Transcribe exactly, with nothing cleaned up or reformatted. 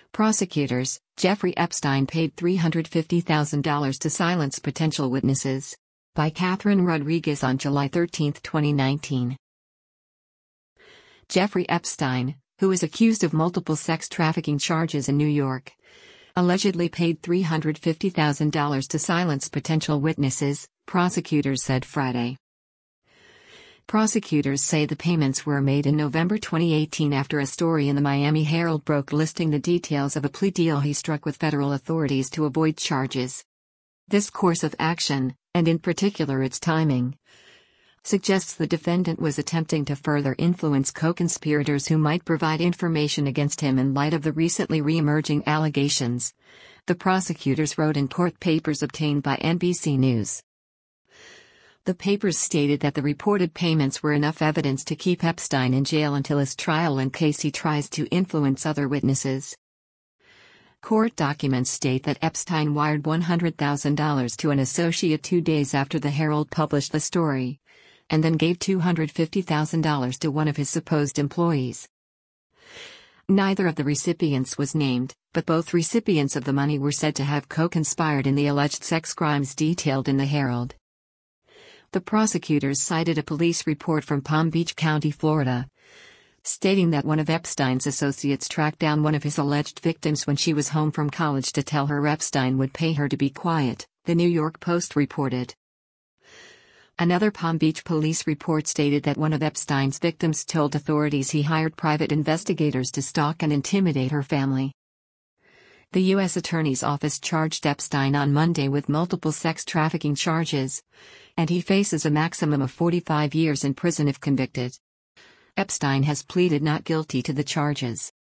Prosecutors, Jeffrey Epstein paid three hundred fifty thousand dollars to silence potential witnesses. By Catherine Rodriguez on July thirteenth, twenty nineteen. Jeffrey Epstein, who is accused of multiple sex trafficking charges in New York, allegedly paid three hundred fifty thousand dollars to silence potential witnesses, prosecutors said Friday. Prosecutors say the payments were made in November twenty eighteen after a story in the Miami Herald broke listing the details of a plea deal he struck with federal authorities to avoid charges. This course of action, and in particular its timing, suggests the defendant was attempting to further influence co-conspirators who might provide information against him in light of the recently re-emerging allegations, the prosecutors wrote in court papers obtained by N B C News. The papers stated that the reported payments were enough evidence to keep Epstein in jail until his trial in case he tries to influence other witnesses. Court documents state that Epstein wired one hundred thousand dollars to an associate two days after the Herald published the story, and then gave two hundred fifty thousand dollars to one of his supposed employees. Neither of the recipients was named, but both recipients of the money were said to have co-conspired in the alleged sex crimes detailed in the Herald. The prosecutors cited a police report from Palm Beach County, Florida, stating that one of Epstein's associates tracked down one of his alleged victims when she was home from college to tell her Epstein would pay her to be quiet, the New York Post reported. Another Palm Beach police report stated that one of Epstein's victims told authorities he hired private investigators to stalk and intimidate her family. The U S Attorney's Office charged Epstein on Monday with multiple sex trafficking charges, and he faces a maximum of forty-five years in prison if convicted. Epstein has pleaded not guilty to the charges.